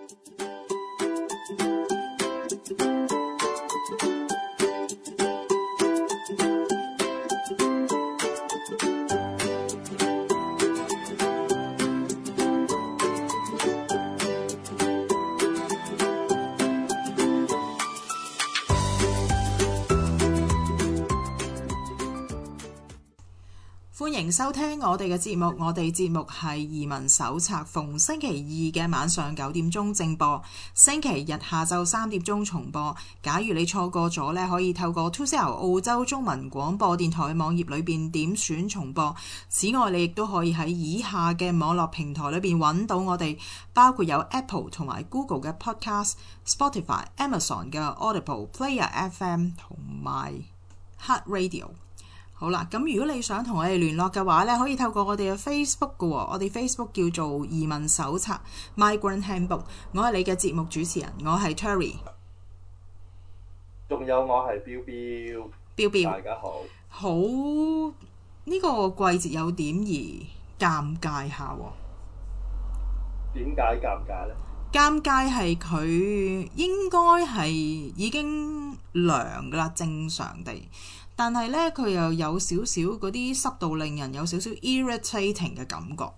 歡迎收聽我哋嘅節目，我哋節目係移民手冊，逢星期二嘅晚上9點鐘正播，星期日下晝3點鐘重播。假如你錯過咗呢，可以透過 2CR 澳洲中文廣播電台網頁裏邊點選重播。此外，你亦都可以喺以下嘅網絡平台裏邊揾到我哋，包括有 Apple 同埋 Google 嘅 Podcast、Spotify、Amazon 嘅 Audible、Player FM 同埋 Heart Radio。好啦，咁如果你想同我哋聯絡嘅話呢，可以透過我哋嘅 Facebook 嘅喎，我哋 Facebook 叫做移民手冊 Migrant Handbook。我係你嘅節目主持人，我係 Terry。 仲有我係標標，大家好。 好，呢個季節有點而尷尬下喎。 點解尷尬呢？ 尷尬係佢應該係已經涼㗎啦，正常地。但係咧，佢又有少少嗰啲濕度，令人有少少 irritating 嘅感覺。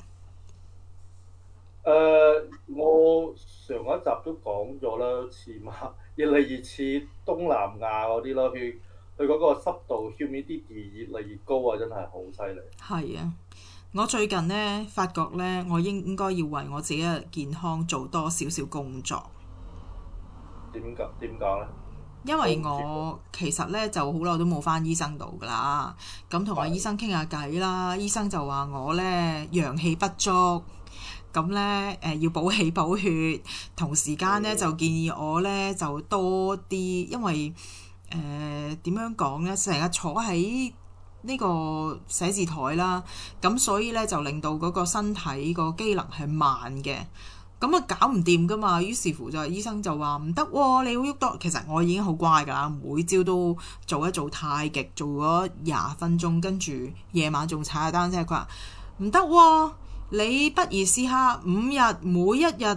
我上一集都講咗啦，越嚟越似東南亞嗰啲咯，佢嗰個濕度 humidity 越嚟越高啊，真係好犀利。係啊，我最近咧發覺咧，我應該要為我自己嘅健康做多少少工作。 點講咧？ 因為我其實咧就好耐都冇返醫生度噶啦，咁同我醫生傾下偈啦，醫生就話我咧陽氣不足，咁咧要補氣補血，同時間咧就建議我咧就多啲，因為點樣講咧，成日坐喺呢個寫字台啦，咁所以咧就令到嗰個身體個機能係慢嘅。咁啊搞唔掂噶嘛，於是乎就醫生就話唔得喎，你要喐多。其實我已經好乖噶啦，每朝都做一做太極，做咗20分鐘，跟住夜晚仲踩下單車。佢話唔得喎，你不如試下5日每一日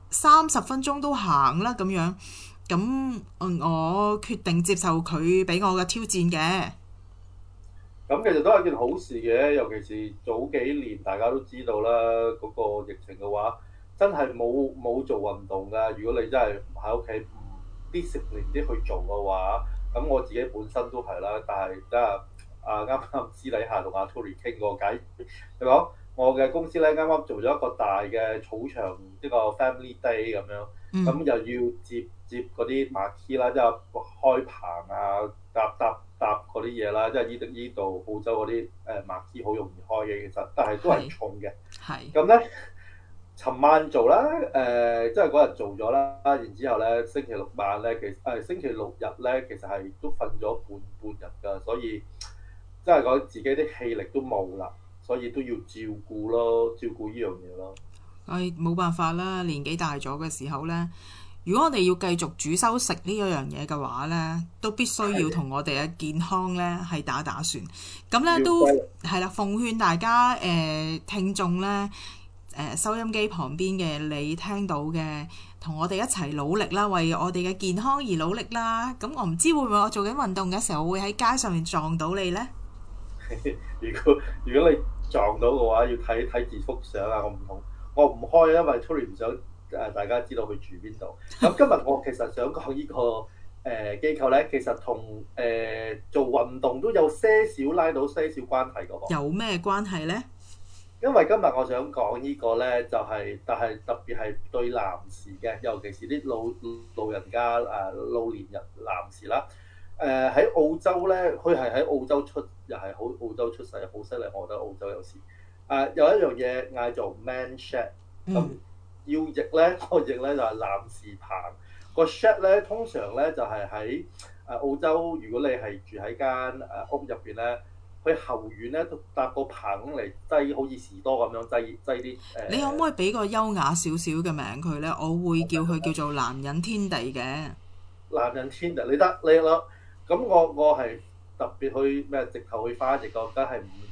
30分鐘都行啦咁樣。咁我決定接受佢俾我嘅挑戰嘅。 咁其實都係件好事嘅，尤其是早幾年大家都知道啦，嗰個疫情嘅話。真係冇做運動㗎。如果你真係喺屋企唔 discipline 啲去做嘅話，咁我自己本身都係啦。但係真係啱私底下同阿 Tory 傾過偈，佢講我嘅公司咧啱啱做咗一個大嘅草場，一個 family day 咁樣，咁又要接嗰啲馬匹啦，即係開棚啊、搭嗰啲嘢啦，即係呢度澳洲嗰啲馬匹好容易開嘅，其實但係都係重嘅。係咁咧。尋晚做啦，即係嗰日做咗啦，然之後咧星期六晚咧，星期六日咧，其實係都瞓咗半日㗎，所以即係講自己啲氣力都冇啦，所以都要照顧咯，照顧呢樣嘢咯。 冇辦法啦，年紀大咗嘅時候咧，如果我哋要繼續煮收食呢一樣嘢嘅話咧，都必須要同我哋嘅健康咧係打算。咁咧都係啦，奉勸大家聽眾咧。收音機旁邊嘅你聽到嘅，同我哋一齊努力啦，為我哋嘅健康而努力啦。咁我唔知會唔會我做緊運動嘅時候會喺街上面撞到你呢？ 如果你撞到嘅話，要睇字幅相啊！我唔開，因為 Tory 唔想大家知道佢住邊度。咁今日我其實想講呢個機構呢，其實同做運動都有些少拉到些少關係嘅。 有咩關係呢？ 因為今日我想講呢個呢，但係特別係對男士嘅，尤其是啲老人家老年人男士啦。喺澳洲呢，佢係喺澳洲出，又係好澳洲出世，好犀利。我覺得澳洲有時有一樣嘢嗌做 man shed， 咁要譯呢，個譯呢就係男士棚。個 shed 呢，通常呢就係喺澳洲，如果你係住喺間屋入邊呢。佢後院咧都搭個棚嚟擠，好似士多咁樣擠啲你可唔可以俾個優雅少少嘅名佢咧？我會叫佢叫做男人天地嘅。 男人天地，你咯。咁我係特別去直頭去翻譯個，梗係唔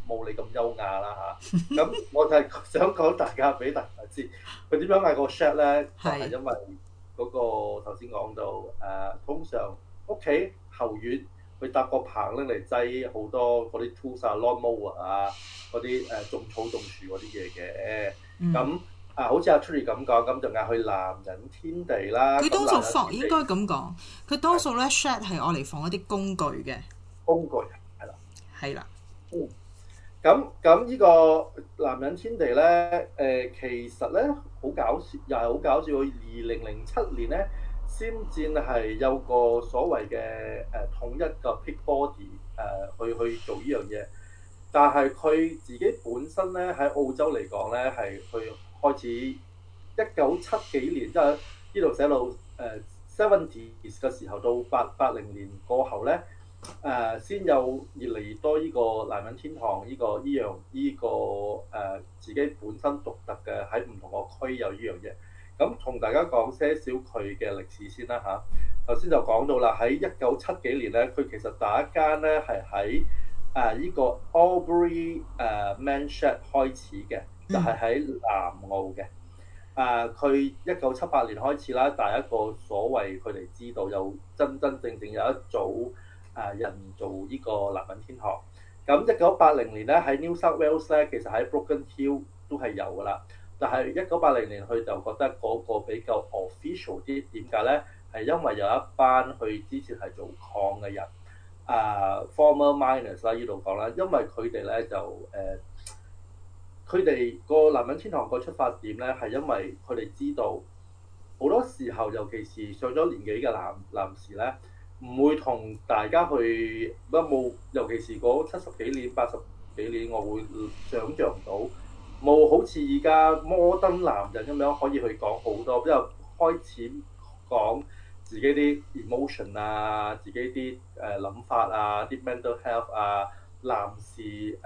冇你咁優雅啦嚇。咁我就係想講俾大家知，佢點樣嗌個 shed 咧，就係、因為嗰個頭先講到通常屋企後院佢搭個棚拎嚟擠好多嗰啲 tools 啊、lawn mower 啊、嗰啲種草種樹嗰啲嘢嘅。咁好似阿 Tury 咁講，咁就嗌佢男人天地啦。 佢多數放應該咁講，佢多數咧 shed 係我嚟放一啲工具嘅工具，係啦， 係啦。 咁呢個男人天地咧，其實咧好搞笑，又係好搞笑。2007年咧，先至係有個所謂嘅統一個 peak body 去做呢樣嘢，但係佢自己本身咧喺澳洲嚟講咧，係去開始1970幾年，即係呢度寫到70s 嘅時候到80年過後咧。先有越嚟越多呢個男人天堂自己本身獨特嘅喺唔同個區有呢樣嘢。咁同大家講些少佢嘅歷史先啦嚇。頭先就講到啦，喺1970幾年咧，佢其實第一間咧係喺呢個 Albury Man Shed 開始嘅，就係喺南澳嘅。佢1978年開始啦，第一個所謂佢哋知道有真正有一組人做呢個男人天堂。咁1980年咧喺 New South Wales 咧，其實喺 Broken Hill 都係有噶啦。但係1980年佢就覺得嗰個比較 official 啲，點解咧？係因為有一班佢之前係做礦嘅人，former miners 啦，呢度講啦，因為佢哋咧就佢哋個男人天堂個出發點咧係因為佢哋知道好多時候，尤其是上咗年紀嘅男士咧。唔會同大家去冇，尤其是嗰70幾年、80幾年，我會想像唔到冇好似而家摩登男人咁樣可以去講好多，之後開始講自己啲 emotion 啊、自己啲諗法啊、啲 mental health 啊、男士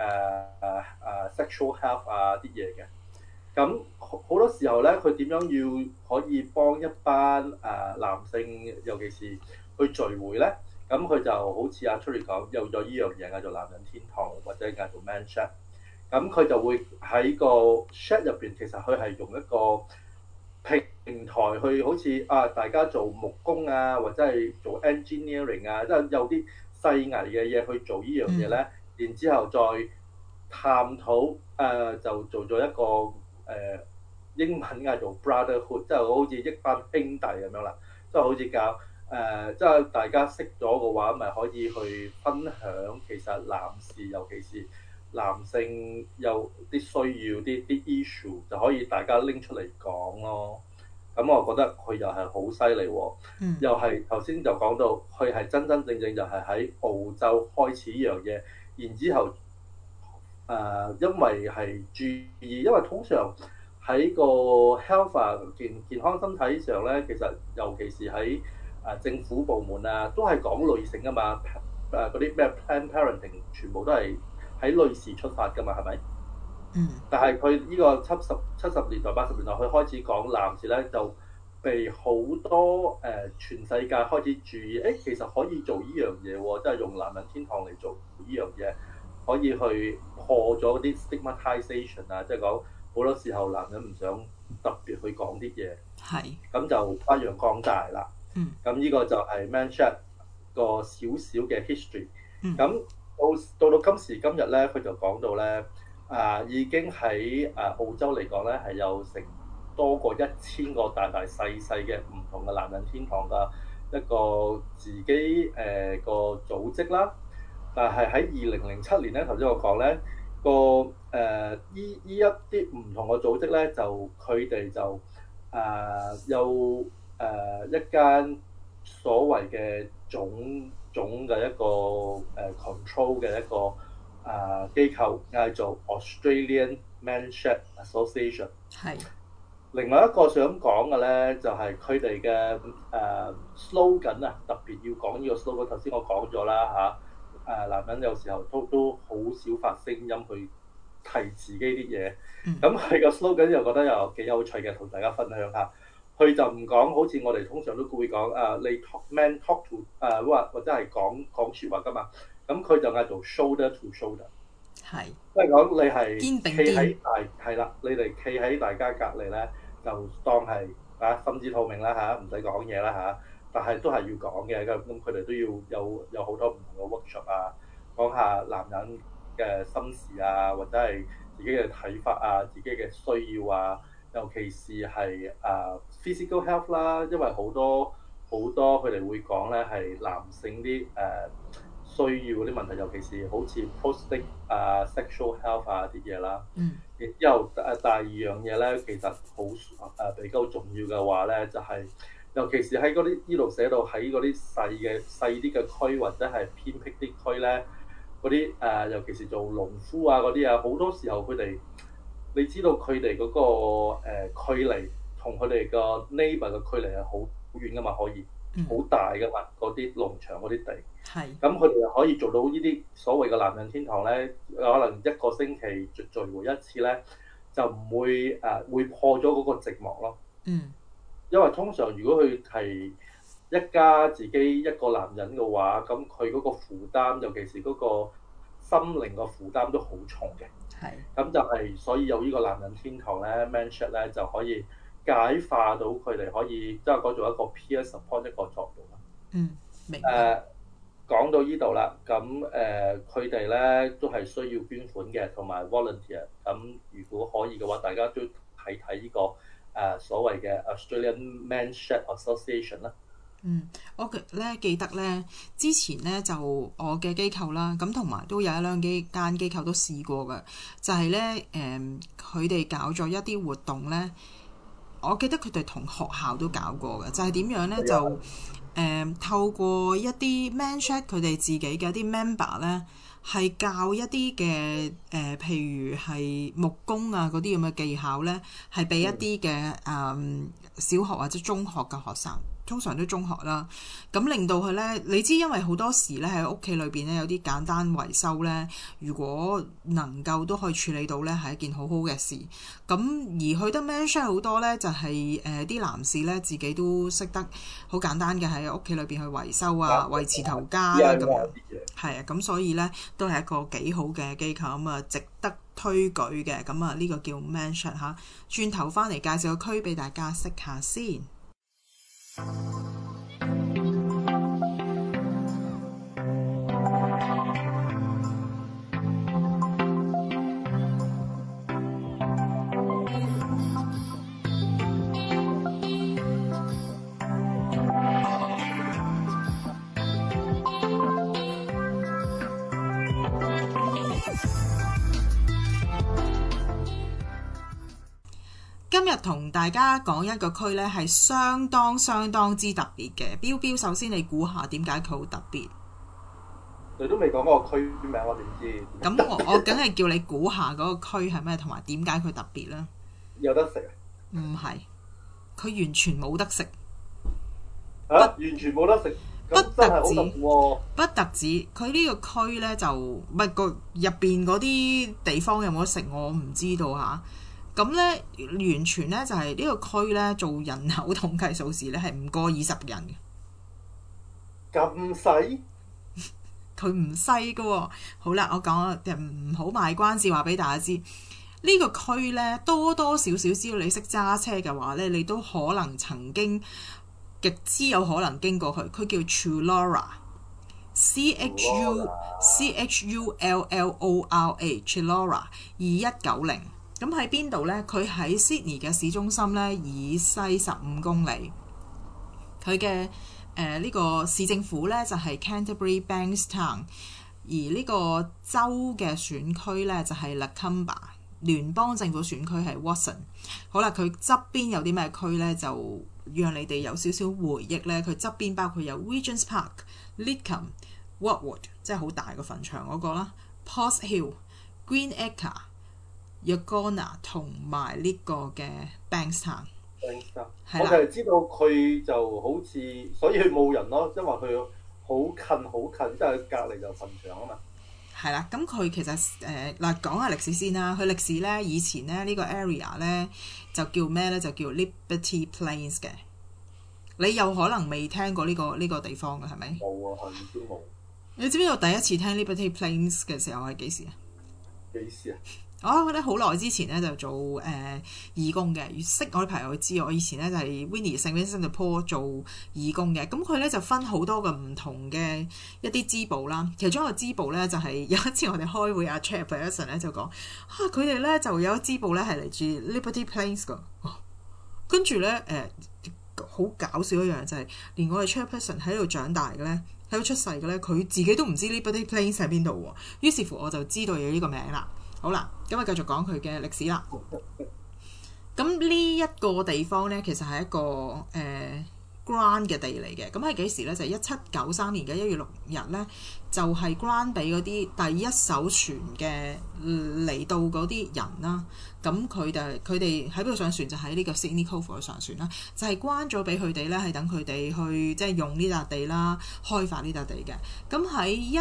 sexual health 啊啲嘢嘅。咁好多時候咧，佢點樣要可以幫一班男性，尤其是去聚會咧，咁佢就好似阿 Tury 講，有咗呢樣嘢嗌做男人天堂或者嗌做 Man Shed。咁佢就會喺個 shed 入邊，其實佢係用一個平台去，好似大家做木工啊，或者係做 engineering 啊，即係有啲細微嘅嘢去做呢樣嘢咧，然之後再探討就做咗一個英文嗌做 brotherhood，即係好似一班兄弟咁樣啦，即係好似教。即係大家識咗嘅話，咪可以去分享。其實男士，尤其是男性有啲需要啲 issue，就可以大家拎出嚟講咯。咁我覺得佢又係好犀利喎，又係頭先就講到佢係真真正正就係喺澳洲開始呢樣嘢，然之後因為係注意，因為通常喺個 health 健康身體上咧，其實尤其是喺政府部門啊，都係講女性啊嘛，嗰啲咩 Planned Parenting 全部都係喺女士出發噶嘛，係咪？但係佢呢個70年代、80年代，佢開始講男士咧，就被好多全世界開始注意，其實可以做呢樣嘢喎，即係用男人天堂嚟做呢樣嘢，可以去破咗啲 stigmatization 啊，即係講好多時候男人唔想特別去講啲嘢，咁就發揚光大啦。咁呢個就係 Man Shed 個少少嘅 history。咁到今時今日咧，佢就講到咧，已經喺澳洲嚟講咧，係有成多過1000個大大細細嘅唔同嘅男人天堂嘅一個自己個組織啦。但係喺2007年咧，頭先我講咧依一啲唔同嘅組織咧，就佢哋就有一間所謂嘅總嘅一個control 嘅一個機構，嗌做 Australian Man Shed Association。另外一個想講嘅咧，就係佢哋嘅slogan啊，特別要講呢個 slogan。頭先我講咗啦嚇，男人有時候都好少發聲音去提自己啲嘢。咁佢個 slogan 又覺得又幾有趣嘅，同大家分享下。佢就唔講，好似我哋通常都會講你 man talk to 或者係講説話噶嘛。咁佢就嗌做 shoulder to shoulder。 係即係講你係肩並企喺肩， 係啦，你哋企喺大家隔離咧，就當係心知肚明啦嚇，唔使講嘢啦嚇，但係都係要講嘅。咁佢哋都要有好多唔同嘅 workshop 啊，講下男人嘅心事啊，或者係自己嘅睇法啊，自己嘅需要啊，尤其是係physical health 啦，因為好多佢哋會講咧係男性啲需要嗰啲問題，尤其是好似 prostate sexual health 啲嘢啦。 嗯然之後第二樣嘢咧，其實好比較重要嘅話咧，就係、尤其是喺嗰啲呢度寫到喺嗰啲細啲嘅區或者係偏僻啲區咧，嗰啲尤其是做農夫嗰啲啊，好多時候佢哋你知道佢哋嗰個、距離同佢哋個 neighbour 嘅距離係好遠噶嘛，可以好大噶嘛，嗰啲農場嗰啲地。 係咁佢哋又可以做到呢啲所謂嘅男人天堂咧，可能一個星期聚會一次咧，就唔會會破咗嗰個寂寞咯。 嗯因為通常如果佢係一家自己一個男人嘅話，咁佢嗰個負擔，尤其是嗰個心靈個負擔都好重嘅。 係咁就係所以有呢個男人天堂咧 Manshed 咧就可以解化到佢哋，可以即係講做一個 peer support 一個作用啦。 明白。 講到呢度啦，咁佢哋咧都係需要捐款嘅，同埋 volunteer。咁如果可以嘅話，大家都睇睇呢個所謂嘅 Australian Manshed Association 啦。 我記得咧，之前咧就我嘅機構啦，咁同埋都有一兩間機構都試過嘅，就係咧佢哋搞咗一啲活動咧，我記得佢哋同學校都搞過嘅，就係點樣咧就透過一啲 Manshed 佢哋自己嘅一啲 member 咧，係教一啲嘅譬如係木工嗰啲咁嘅技巧咧，係俾一啲嘅小學或者中學嘅學生。通常都中學啦，咁令到佢咧，你知因為好多時咧喺屋企裏邊咧有啲簡單維修咧，如果能夠都可以處理到咧，係一件好好嘅事。咁而去得 Manshed 好多咧，就係啲男士咧自己都識得好簡單嘅喺屋企裏邊去維修維持頭家啦咁樣。係咁所以咧都係一個幾好嘅機構，咁值得推舉嘅。咁呢個叫 Manshed 嚇。轉頭翻嚟介紹個區俾大家識下先。今日同大家講一個區咧，係相當之特別嘅。標標，首先你估下點解佢好特別？ 你都未講嗰個區名，我點知？ 咁我梗係叫你估下嗰個區係咩，同埋點解佢特別啦？ 有得食唔係，佢完全冇得食。 完全冇得食。 不特止， 不特止，佢呢個區咧就唔係個入邊嗰啲地方有冇得食，我唔知道嚇。咁咧，完全咧就係呢個區咧做人口統計數字咧係唔過20人嘅。 咁細？ 佢唔細噶喎。好啦，我講唔好賣關子，話俾大家知。呢個區咧多少少，只要你識揸車嘅話咧，你都可能曾經極之有可能經過佢。佢叫 Chullora，CHULLORA， Chullora 2190。咁喺邊度呢？佢喺 Sydney 嘅市中心呢，以西15公里。佢嘅呢個市政府呢，就係 Canterbury Bankstown， 而呢個州嘅選區呢，就係 Lakemba， 聯邦政府選區係 Watson。好啦，佢側邊有啲咩區呢？就讓你哋有少少回憶呢。佢側邊包括有 Regents Park、Lidcombe、Wartwood， 即係好大個墳場嗰個啦 ，Potts Hill、Greenacre、Yagona 同埋呢個嘅 Bankstown。 我就係知道佢就好似，所以佢冇人咯，因為佢好近，即係隔離就墳場啊嘛。 係啦，咁佢其實講下歷史先啦。佢歷史咧，以前咧呢個 area 咧就叫咩咧？就叫 Liberty Plains 嘅。你有可能未聽過呢個地方嘅係咪？ 冇啊，係都冇。 你知唔知我第一次聽 Liberty Plains 嘅時候係幾時啊？ 幾時啊？ 我咧好耐之前咧就做義工嘅，識我啲朋友知我以前咧就係 Winnie St Vincent de Paul 做義工嘅，咁佢咧就分好多個唔同嘅一啲支部啦，其中一個支部咧就係有一次我哋開會阿 Chairperson 咧就講佢哋咧就有一支部咧係嚟自 Liberty Plains 㗎，跟住咧好搞笑一樣就係連我哋 Chairperson 喺度長大嘅咧，喺度出世嘅咧，佢自己都唔知 Liberty Plains 喺邊度喎，於是乎我就知道有呢個名啦。好啦，咁啊繼續講佢嘅歷史啦。咁呢一個地方呢，其實係一個grant 嘅地嚟嘅。咁係幾時呢？就係1793年嘅1月6日呢，就係 grant 俾嗰啲第一艘船嘅嚟到嗰啲人啦。咁佢哋喺邊度上船？就喺呢個 Sydney Cove 度上船啦。就係關咗俾佢哋呢，係等佢哋去即係用呢笪地啦，開發呢笪地嘅。咁喺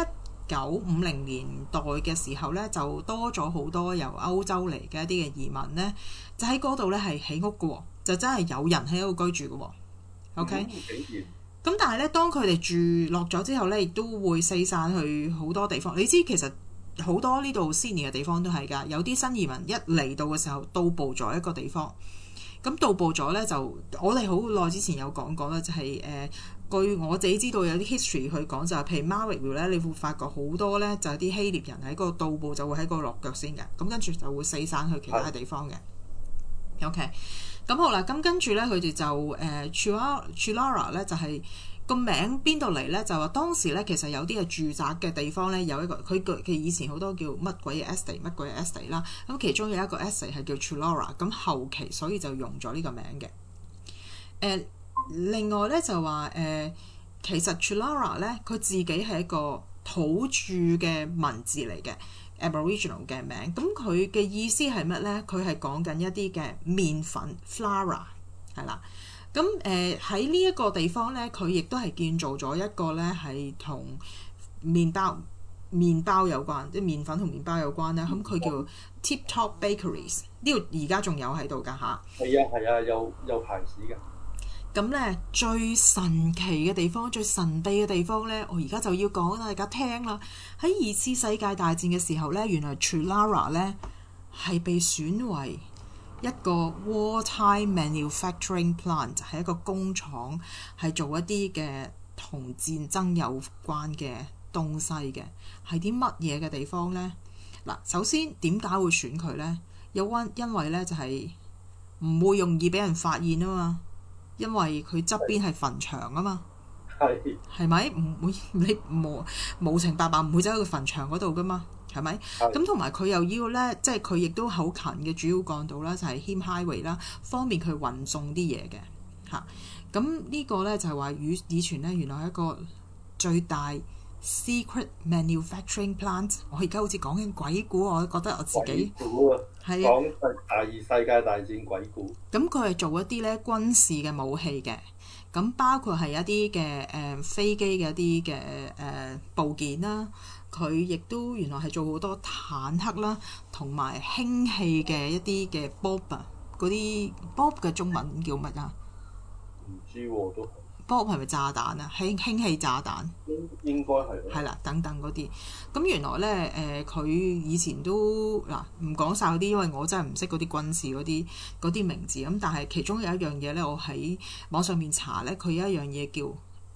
1950年代嘅時候咧，就多咗好多由歐洲嚟嘅一啲嘅移民咧，就喺嗰度咧係起屋嘅喎，就真係有人喺度居住嘅喎。OK，咁但係咧，當佢哋住落咗之後咧，亦都會四散去好多地方。你知其實好多呢度 Sydney 嘅地方都係㗎，有啲新移民一嚟到嘅時候，到步咗一個地方。咁到步咗咧，就我哋好耐之前有講過啦，就係據我自己知道有啲 history 去講就係，譬如 Marrickville 咧，你會發覺好多咧就係啲希臘人喺嗰個到步就會喺嗰度落腳先嘅，咁跟住就會四散去其他地方嘅。OK， 咁好啦，咁跟住咧佢哋就Chulara 咧就係個名邊度嚟咧？就話當時咧其實有啲嘅住宅嘅地方咧有一個佢以前好多叫乜鬼嘅 estate 乜鬼嘅 estate 啦，咁其中有一個 estate 係叫 Chulara， 咁後期所以就用咗呢個名嘅。另外咧就話其實 Chulara 咧佢自己係一個土著嘅文字嚟嘅 Aboriginal 嘅名，咁佢嘅意思係乜咧？佢係講緊一啲嘅麵粉 flour 係啦，咁喺呢一個地方咧，佢亦都係建造咗一個咧係同麵包有關，即係麵粉同麵包有關咧，咁佢叫 Tip Top Bakeries， 呢度而家仲有喺度㗎嚇。 係啊，有牌子㗎。 咁咧最神奇嘅地方、最神秘嘅地方咧，我而家就要講大家聽啦。喺2次世界大戰嘅時候咧，原來 Chulara 咧係被選為一個 wartime manufacturing plant， 係一個工廠，係做一啲嘅同戰爭有關嘅東西嘅。係啲乜嘢嘅地方咧？嗱，首先點解會選佢咧？因為咧就係唔會容易俾人發現啊嘛。因為佢側邊係墳場啊嘛，係咪？唔會你無情白白唔會走去個墳場嗰度噶嘛，係咪？咁同埋佢又要咧，即係佢亦都好近嘅主要幹道啦，就係 Hume Highway 啦，方便佢運送啲嘢嘅嚇。咁呢個咧就係話以前咧原來係一個最大 secret manufacturing plant。我而家好似講緊鬼故，我覺得我自己鬼故啊， 係講第二世界大戰鬼故。 咁佢係做一啲咧軍事嘅武器嘅，咁包括係一啲嘅飛機嘅一啲嘅部件啦。佢亦都原來係做好多坦克啦，同埋氫氣嘅一啲嘅 Bob 啊，嗰啲 Bob 嘅中文叫乜啊？ 唔知喎，都 Bob 係咪炸彈啊？氫氣炸彈應該係。 係啦，等等嗰啲。咁原來咧佢以前都嗱唔講晒嗰啲，因為我真係唔識嗰啲軍事嗰啲名字。咁但係其中有一樣嘢咧，我喺網上面查咧，佢有一樣嘢叫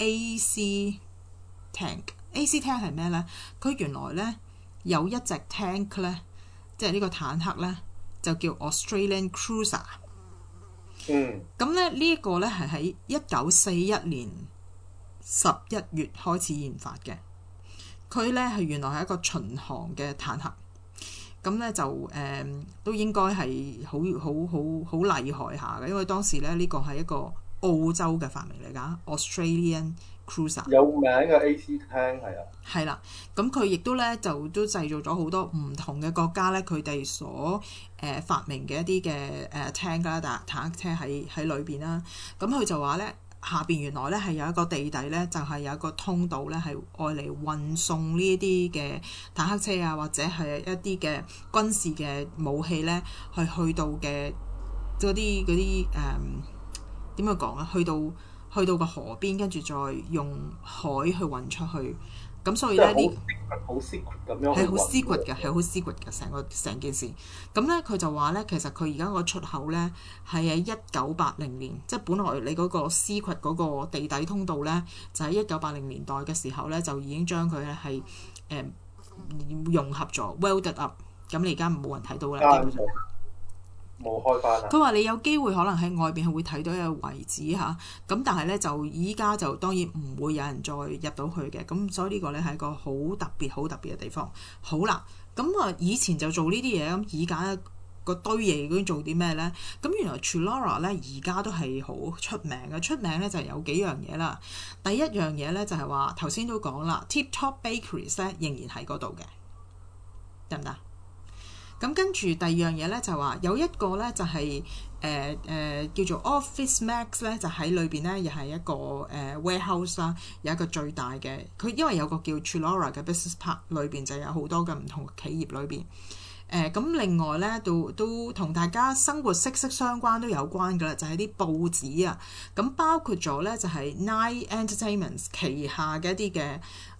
AC Tank。AC Tank 係咩咧？佢原來咧有一隻 tank 咧，即係呢個坦克咧，就叫 Australian Cruiser。咁咧呢一個咧係喺1941年11月開始研發嘅。佢咧係原來係一個巡航嘅坦克，咁咧就都應該係好厲害下嘅，因為當時咧呢個係一個澳洲嘅發明嚟㗎 ，Australian Cruiser 有名嘅 AC Tank 係啊。係啦，咁佢亦都咧就都製造咗好多唔同嘅國家咧，佢哋所發明嘅一啲嘅tank 啦，坦克車喺裏邊啦。咁佢就話咧，下邊原來咧係有一個地底咧，就係有一個通道咧，係愛嚟運送呢啲嘅坦克車啊，或者係一啲嘅軍事嘅武器咧，去到嘅嗰啲點樣講啊？去到個河邊，跟住再用海去運出去咁所以咧呢好 secret 咁樣係好 secret 嘅，係好 secret 嘅成件事。咁咧佢就話咧，其實佢而家個出口咧係喺1980年，即係本來你嗰個 secret 嗰個地底通道咧，就喺1980年代嘅時候咧，就已經將佢咧係融合咗 welded up。咁你而家冇人睇到啦，基本上冇開翻啦。 佢話你有機會可能喺外邊係會睇到一個遺址嚇，咁但係咧就依家就當然唔會有人再入到去嘅，咁所以呢個咧係一個好特別嘅地方。好啦，咁以前就做呢啲嘢，咁而家個堆嘢究竟做啲咩咧？咁原來 Chullora 咧而家都係好出名嘅，出名咧就係有幾樣嘢啦。第一樣嘢咧就係話頭先都講啦，Tip Top Bakeries 咧仍然喺嗰度嘅，得唔得？咁跟住第二樣嘢咧就話有一個咧就係叫做 Office Max 咧，就喺裏邊咧又係一個warehouse 啦，有一個最大嘅。佢因為有個叫 Chullora 嘅 Business Park， 裏邊就有好多嘅唔同企業裏邊。咁另外咧都同大家生活息息相關都有關㗎啦，就係啲報紙啊。咁包括咗咧就係 Nine Entertainment 旗下嘅一啲嘅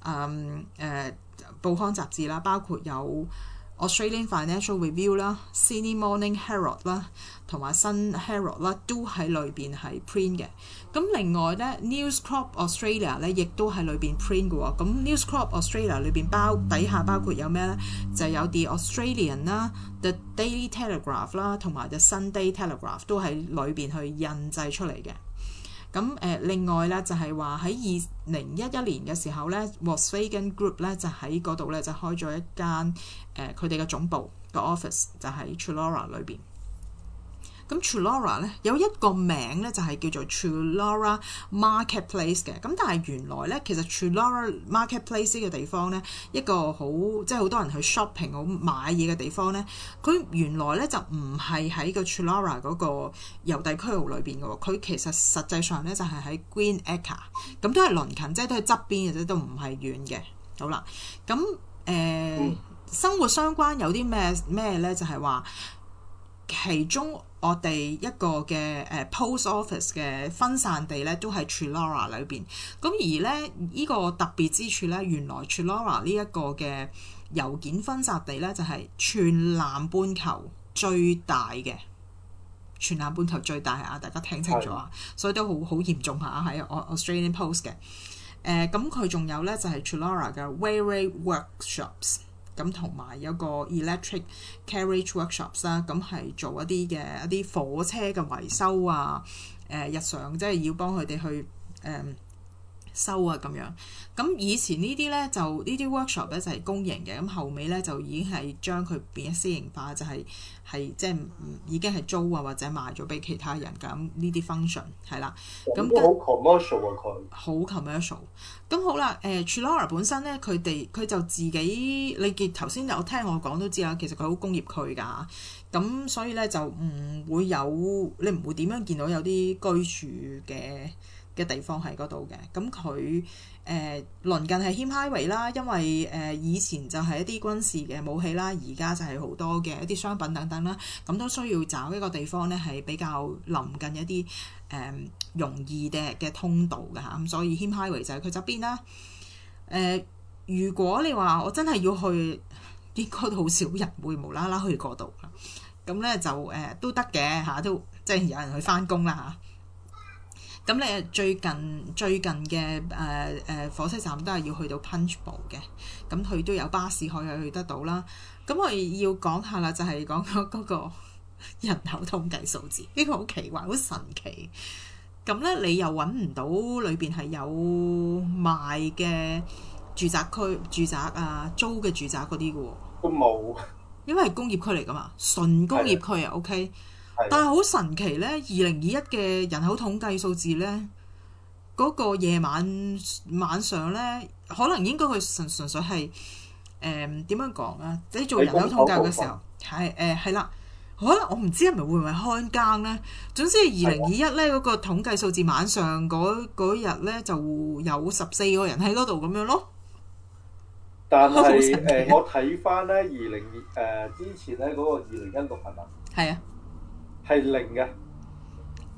報刊雜誌啦，包括有Australian Financial Review 啦、Sydney Morning Herald 啦，同埋新 Herald 啦，都喺裏邊係 print 嘅。咁另外咧 News Corp Australia 咧，亦都喺裏邊 print 嘅喎。咁 News Corp Australia 裏邊底下包括有咩咧？就有 The Australian 啦、The Daily Telegraph 啦，同埋 The Sunday Telegraph 都喺裏邊去印製出嚟嘅。咁另外咧就係話喺2011年嘅時候咧 Volkswagen Group 咧就喺嗰度咧就開咗一間佢哋嘅總部個 office 就喺 Chullora 裏邊。咁 Chullora 咧有一個名咧就係叫做 Chullora Marketplace 嘅，咁但係原來咧其實 Chullora Marketplace 呢個地方咧一個好即係好多人去 shopping 好買嘢嘅地方咧，佢原來咧就唔係喺個 Chullora 嗰個郵遞區域裏邊嘅喎，佢其實實際上咧就係喺 Green Acre， 咁都係鄰近，即係都係側邊嘅啫，都唔係遠嘅。好啦，咁生活相關有啲咩咧？就係話其中我哋一個嘅post office 嘅分散地咧，都係 Chullora 裏邊。咁而咧呢個特別之處咧，原來 Chullora 呢一個嘅郵件分散地咧，就係全南半球最大嘅。全南半球最大啊！大家聽清楚啊！所以都好嚴重下喺 Australian Post 嘅。咁佢仲有咧就係 Chullora 嘅 Railway Workshops。咁同埋有個 electric carriage workshops 啦，咁係做一啲火車嘅維修啊，日常即係要幫佢哋去修啊咁樣。咁以前呢啲咧就呢啲 workshop 咧就係公營嘅，咁後尾咧就已經係將佢變咗私營化，就係即係已經係租啊或者賣咗俾其他人咁呢啲 function 係啦。咁都好 commercial 啊佢。 好 commercial。咁好啦，Chullora 本身咧佢就自己你見頭先有聽我講都知啦，其實佢好工業區㗎，咁所以咧就唔會你唔會點樣見到有啲居住嘅地方喺嗰度嘅。咁佢鄰近係 Hume Highway 啦，因為以前就係一啲軍事嘅武器啦，而家就係好多嘅一啲商品等等啦，咁都需要找一個地方咧係比較臨近一啲容易嘅通道嘅嚇，咁所以 Hume Highway 就係佢側邊啦。如果你話我真係要去，應該都好少人會無啦啦去嗰度啦。咁咧就都得嘅嚇，都即係有人去返工啦嚇。咁你最近嘅火車站都係要去到 Punchbowl 嘅，咁佢都有巴士可以去得到啦。咁我要講下啦，就係講嗰個人口統計數字，呢個好奇怪，好神奇。咁咧你又揾唔到裏邊係有賣嘅住宅啊，租嘅住宅嗰啲嘅喎， 都冇， 因為係工業區嚟㗎嘛，純工業區啊 ，OK。但係好神奇咧，2021嘅人口統計數字咧，嗰個夜晚上咧，可能應該佢純粹係點樣講啊？你做人口統計嘅時候係啦，可能我唔知係咪會唔會看更咧。總之2021咧嗰個統計數字晚上嗰日咧就有14個人喺嗰度咁樣咯。 但係我睇翻咧之前咧嗰個2016係咪？ 係啊。 係零嘅，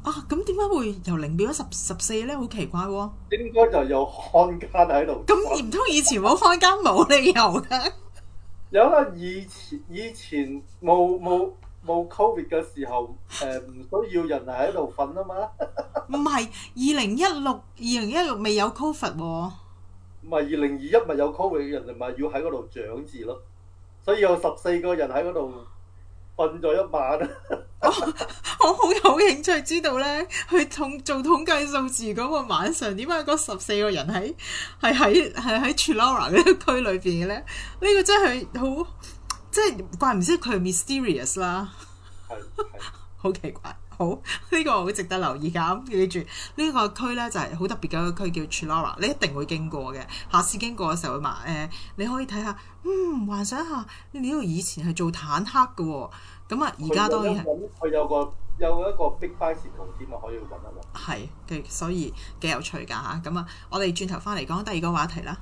咁點解會由0變咗14咧？好奇怪喎！ 應該就有看更喺度。 咁唔通以前冇看更冇理由㗎？ 有啦，以前冇 Covid 嘅時候，唔需要人係喺度瞓啊嘛。 唔係2016未有 Covid 喎。 唔係2021咪有 Covid 嘅人咪要喺嗰度長字咯，所以有14個人喺嗰度瞓咗一晚啊！ 我好有興趣知道咧，去做統計數字嗰個晚上，點解嗰14個人係喺 Chulara 嗰個區裏邊嘅咧？呢個真係好，即係怪唔知佢係 mysterious 啦， 係好奇怪。好，呢個好值得留意㗎。記住呢個區咧就係好特別嘅一個區叫 Chulara， 你一定會經過嘅。下次經過嘅時候會你可以睇下，幻想下呢度以前係做坦克嘅喎。咁啊，而家當然係佢有一個 Big Bicycle 添啊，可以揾一揾。 係嘅，所以幾有趣㗎嚇。咁啊，我哋轉頭翻嚟講第二個話題啦。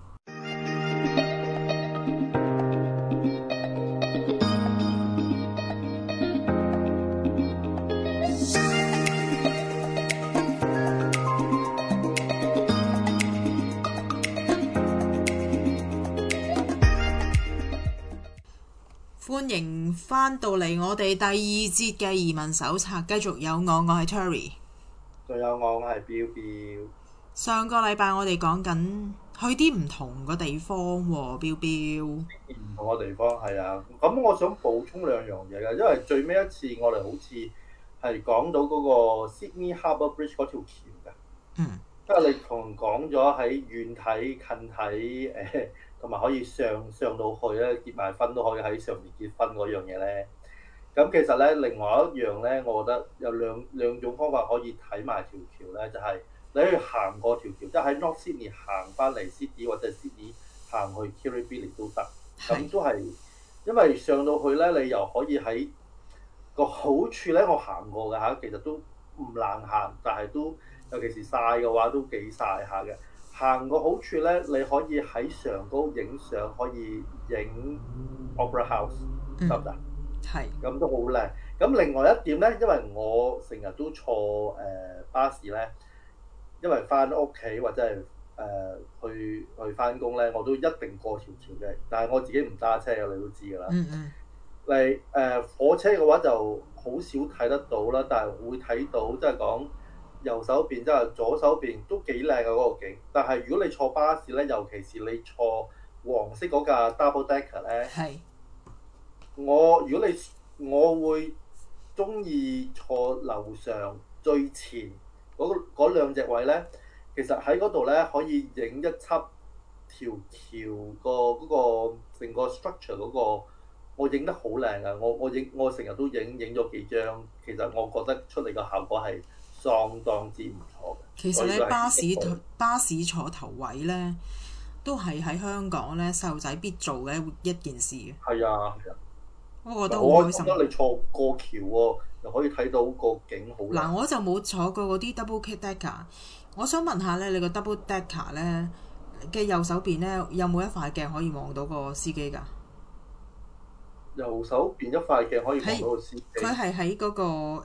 歡迎翻到嚟我哋第二節嘅移民手冊，繼續有我係 Terry， 仲有我係 Bill。 上個禮拜我哋講緊去啲唔同嘅地方喎，Bill。 唔同嘅地方係啊，咁我想補充兩樣嘢嘅，因為最尾一次我哋好似係講到嗰個 Sydney Harbour Bridge 嗰條橋嘅。因為你同講咗喺遠睇近睇同埋可以上到去咧，結埋婚都可以喺上面結婚嗰樣嘢咧。咁其實咧，另外一樣咧，我覺得有兩種方法可以睇埋條橋咧，就係你可以行過條橋，即係喺 North Sydney 行翻嚟 Sydney 或者 Sydney 行去 Kirribilli 都得。咁都係因為上到去咧，你又可以喺個好處咧，我行過嘅嚇，其實都唔難行，但係都尤其是曬嘅話都幾曬下嘅。行個好處咧，你可以喺上高影相，可以影 Opera House 得唔得？ 係。咁都好靚。咁另外一點咧，因為我成日都坐巴士咧，因為翻屋企或者係去翻工咧，我都一定過條橋嘅。但係我自己唔揸車嘅，你都知㗎啦。你火車嘅話就好少睇得到啦，但係會睇到即係講。右手邊即係左手邊都幾靚嘅嗰個景，但係如果你坐巴士咧，尤其是你坐黃色嗰架 double decker 咧，我會中意坐樓上最前嗰兩隻位咧。其實喺嗰度咧可以影一輯條橋嗰個成個 structure 嗰個，我影得好靚啊！我成日都影咗幾張，其實我覺得出嚟嘅效果係相當之唔錯嘅。 其實咧，巴士坐頭位咧，都係喺香港咧細路仔必做嘅一件事嘅。係啊。我覺得好開心。我覺得你坐過橋喎，又可以睇到個景好靚。嗱，我就冇坐過嗰啲 double decker。我想問下咧，你個 double decker 咧嘅右手邊咧有冇一塊鏡可以望到個司機㗎？右手邊一塊鏡可以望到個司機。佢係喺嗰個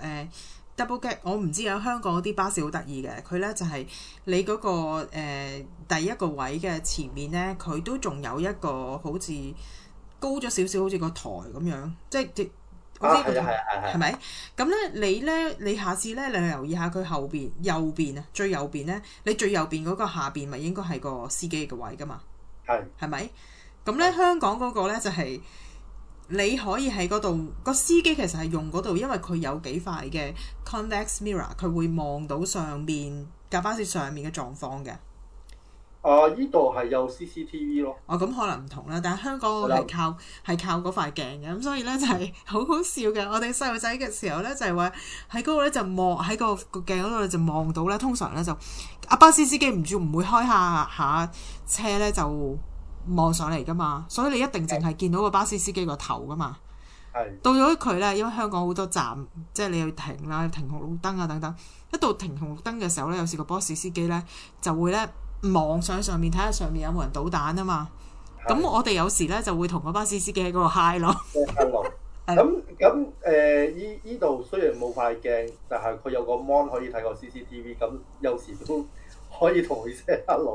double deck， 我唔知啊。香港嗰啲巴士好得意嘅，佢咧就係你嗰個第一個位嘅前面咧，佢都仲有一個好似高咗少少，好似個台咁樣，即係好似個台，係咪？咁咧你下次咧，你留意下佢後邊右邊啊，最右邊咧，你最右邊嗰個下邊咪應該係個司機嘅位噶嘛？係咪？咁咧香港嗰個咧就係。你可以喺嗰度，個司機其實係用嗰度，因為佢有幾塊嘅 convex mirror， 佢會望到上面架巴士上面嘅狀況嘅。依度係有 CCTV 咯。咁可能唔同啦，但係香港係靠嗰塊鏡嘅，咁所以咧就係好好笑嘅。我哋細路仔嘅時候咧就係話喺嗰度咧就望喺個鏡嗰度就望到咧，通常咧就巴士司機唔會開下車咧就望上嚟噶嘛，所以你一定淨係見到個巴士司機個頭噶嘛。到咗佢咧，因為香港好多站，即係你要停啦，停紅綠燈啊等等。一到停紅綠燈嘅時候咧，有時個巴士司機咧就會咧望上面睇下上面有冇人倒彈啊嘛。咁我哋有時咧就會同個巴士司機喺嗰度 high 咯。 依度雖然冇塊鏡，但係佢有個 mon 可以睇個 CCTV，咁有時都可以同佢 say hello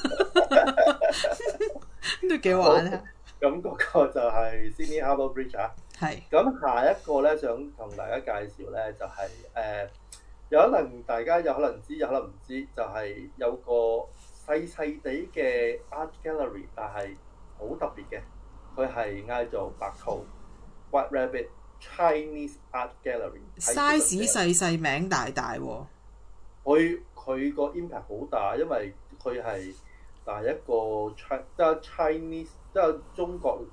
都幾好玩啊！ 咁嗰個就係 Sydney Harbour Bridge 啊。 係。 咁下一個咧，想同大家介紹咧，就係、有可能大家有可能知，有可能唔知，就係、有個細細地嘅 art gallery，但係好特別嘅，佢係嗌做白兔 White Rabbit Chinese Art Gallery。 size 細細名大大喎。 佢個 impact 好大，因為佢係第一個即係 Chinese 即係中國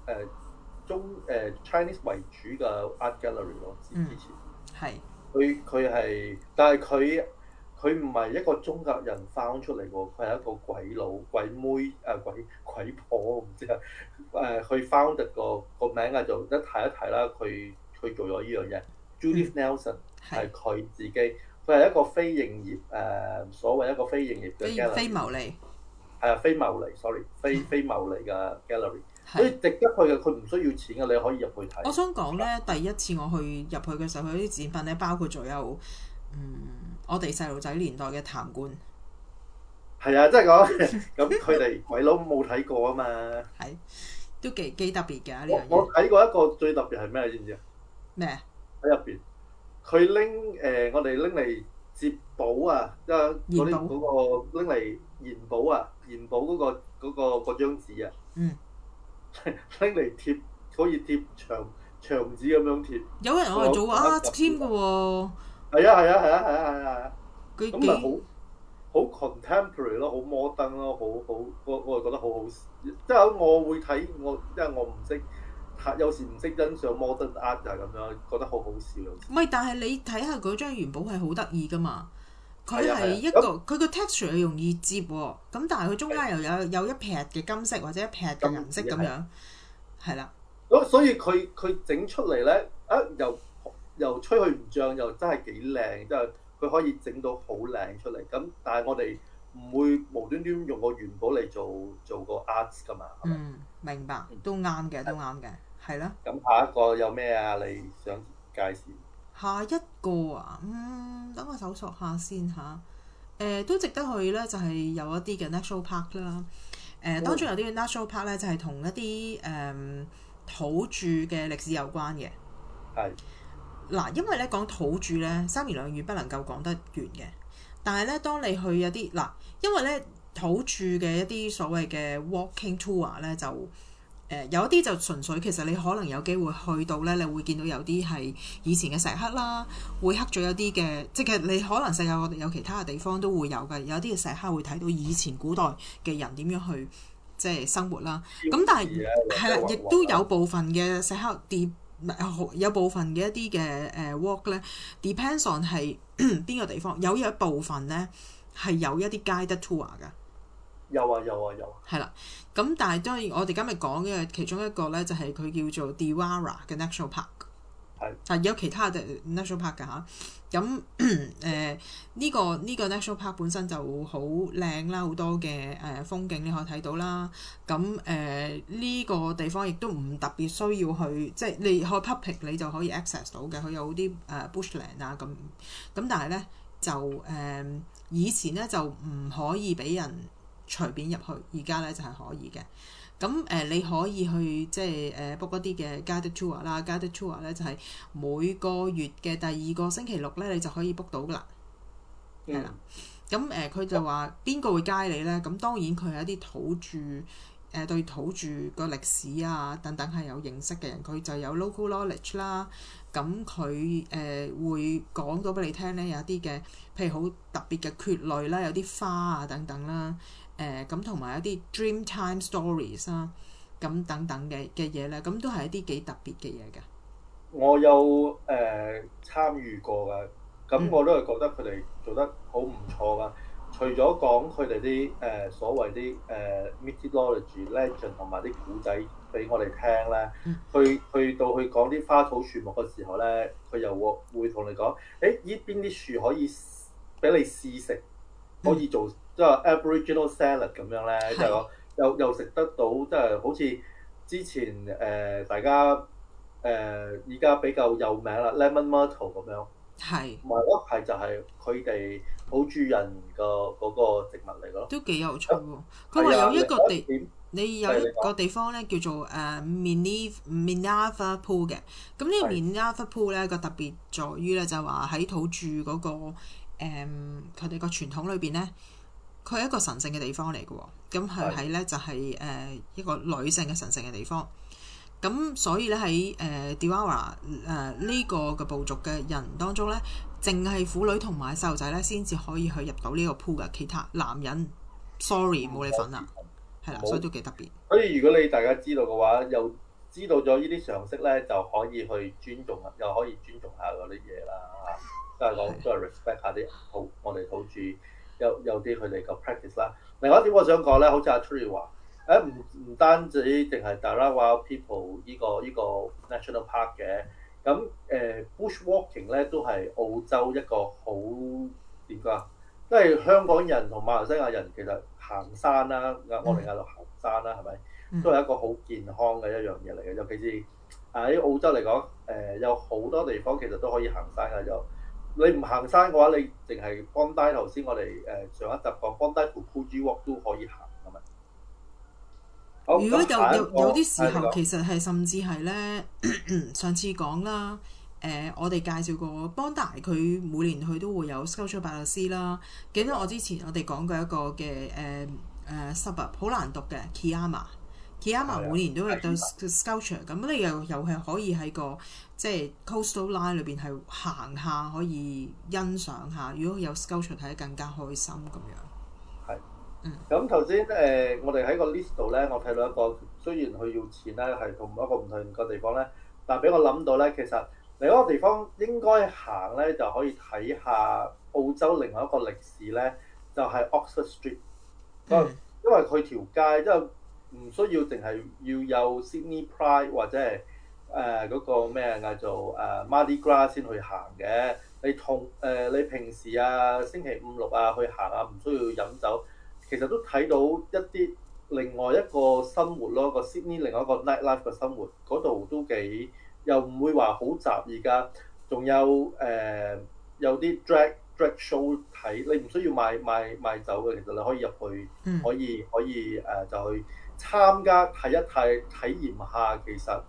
Chinese 為主嘅 art gallery 咯。之前係佢係，但係佢唔係一個中國人 found 出嚟喎，佢係一個鬼佬鬼妹鬼婆唔知啊佢 found 個名啊，就一睇一睇啦，佢做咗呢樣嘢。Judith Nelson 係佢自己，佢係一個非營業所謂一個非營業嘅 gallery， 非牟利係啊，非牟利 sorry 非牟利嘅 gallery。所以值得去嘅，佢唔需要錢嘅，你可以入去睇。 我想講咧，第一次我入去嘅時候，佢啲展品咧包括咗有我哋細路仔年代嘅痰罐。 係啊，即係講咁佢哋鬼佬冇睇過啊嘛。 係都幾特別嘅呢樣嘢。 我睇過一個最特別係咩？你知唔知啊？ 咩？ 喺入邊，佢拎我哋拎嚟接寶啊，即係嗰個拎嚟研寶啊，研寶嗰張紙啊。拎嚟貼，可以貼牆紙咁樣貼。 有人攞嚟做art添嘅喎。 係啊，咁咪好 contemporary 咯，好 modern 咯，我係覺得好好，即係我會睇因為我唔識，有時唔識欣賞 modern art 就係咁樣，覺得好好笑。 唔係，但係你睇下嗰張元寶係好得意噶嘛，佢係一個佢個 texture 係容易接喎，咁但係佢中間又有一撇嘅金色或者一撇嘅銀色咁樣，係啦。 所以佢整出嚟咧，又吹佢唔脹，又真係幾靚，即係佢可以整到好靚出嚟。咁但係我哋唔會無端端用個元寶嚟做個 art 噶嘛。 明白，都啱嘅，係啦。 咁下一個有咩啊？你想介紹？ 下一個啊，等我搜索下先嚇。都值得去咧，就係有一啲嘅 national park 啦。當中有啲 national park 咧，就係同一啲土著嘅歷史有關嘅。 係。 嗱，因為咧講土著咧，三言兩語不能夠講得完嘅。但係咧，當你去一啲因為咧土著嘅一啲所謂嘅 walking tour 咧，就有一啲就純粹其實你可能有機會去到咧，你會見到有啲係以前嘅石刻啦，會刻咗一啲嘅，即係你可能世界各地有其他嘅地方都會有嘅，有啲嘅石刻會睇到以前古代嘅人點樣去即係生活啦。咁但係係啦，亦都有部分嘅石刻有部分嘅一啲嘅walk 咧 ，depends on 係邊個地方，有一部分咧係有一啲 guided tour 㗎。 有啊。 係啦，咁但係當然我哋今日講嘅其中一個咧，就係佢叫做 Dewara 嘅 National Park。係。但有其他嘅 National Park 㗎嚇。咁呢個 National Park 本身就好靚啦，好多嘅風景你可以睇到啦。咁呢個地方亦都唔特別需要去，即係你去 public 你就可以 access 到嘅。佢有啲bushland 啊咁但係咧就以前咧就唔可以俾人隨便入去，而家咧就係可以嘅。咁你可以去即係book一啲嘅 guided tour 啦。guided tour 咧就係每個月嘅第2個星期六咧，你就可以 book 到噶啦。係啦。咁佢就話邊個會 guide你咧？咁當然佢係一啲土著對土著個歷史啊等等係有認識嘅人，佢就有 local knowledge 啦。咁佢會講到俾你聽咧，有啲嘅譬如好特別嘅蕨類啦，有啲花啊等等啦。咁同埋一啲 Dreamtime Stories 啦，咁等等嘅嘢咧，咁都係一啲幾特別嘅嘢嘅。 我有參與過㗎，咁我都係覺得佢哋做得好唔錯㗎。除咗講佢哋啲所謂啲mythology legend 同埋啲古仔俾我哋聽咧，去到去講啲花草樹木嘅時候咧，佢又會同你講，依邊啲樹可以俾你試食，可以做。即係 Aboriginal salad 咁樣咧，就又食得到，即係好似之前大家而家比較有名啦，Lemon Myrtle 咁樣。 係同埋嗰係就係佢哋土著人嗰個植物嚟咯。 都幾有趣喎！佢話係啊， 有一個地， 點你有一個地方咧叫做Minerva Pool 嘅。咁呢個 Minerva Pool 咧個特別在於咧就係話喺土著嗰個佢哋個傳統裏邊咧，佢係一個神聖嘅地方嚟嘅喎。咁佢係咧就係一個女性嘅神聖嘅地方。咁所以咧喺Dewara 呢個嘅部族嘅人當中咧，淨係婦女同埋細路仔咧先至可以去入到呢個 pool 嘅，其他男人 sorry 冇你份啦，係啦，所以都幾特別。 所以如果你大家知道嘅話，又知道咗呢啲常識咧，就可以去尊重，又可以尊重下嗰啲嘢啦嚇。都係講都係 respect 下啲我哋土著有啲佢哋嘅 practice 啦。另外一點我想講咧，好似阿 Tree 話。唔單止淨係 Dharawal People 呢個 National Park 嘅，咁Bushwalking 咧都係澳洲一個好點講啊，因為香港人同馬來西亞人其實行山啦，我哋嗌做行山啦，係咪？都係一個好健康嘅一樣嘢嚟嘅，尤其是喺澳洲嚟講，有好多地方其實都可以行山嘅。就你唔行山嘅話，你淨係 Bondi 頭先我哋上一集講 Bondi to Coogee Walk 都可以行㗎嘛。 如果有啲時候，其實係甚至係咧，上次講啦，我哋介紹過 Bondi，佢每年佢都會有 Sculpture 白律師啦。記得我之前我哋講過一個嘅suburb 好難讀嘅 Kiama 每年都有到 Sculpture， 咁你又係可以喺個即係 coastal line 裏邊係行下，可以欣賞下。如果有 Sculpture 睇得更加開心咁樣。 咁頭先我哋喺個 list 度咧，我睇到一個雖然佢要錢咧，係同一個唔同嘅地方咧，但係俾我諗到咧，其實另一個地方應該行咧，就可以睇下澳洲另外一個歷史咧，就係 Oxford Street。因為佢條街即係唔需要淨係要有 Sydney Pride 或者係嗰個咩嗌做Mardi Gras 先去行嘅。你平時星期五六去行唔需要飲酒。其實都睇到一啲另外一個生活咯，個 Sydney 另外一個 nightlife 嘅生活，嗰度都幾又唔會話好雜。而家仲有有啲 drag show 睇，你唔需要買酒嘅，其實你可以入去，可以就去參加睇一睇體驗下，其實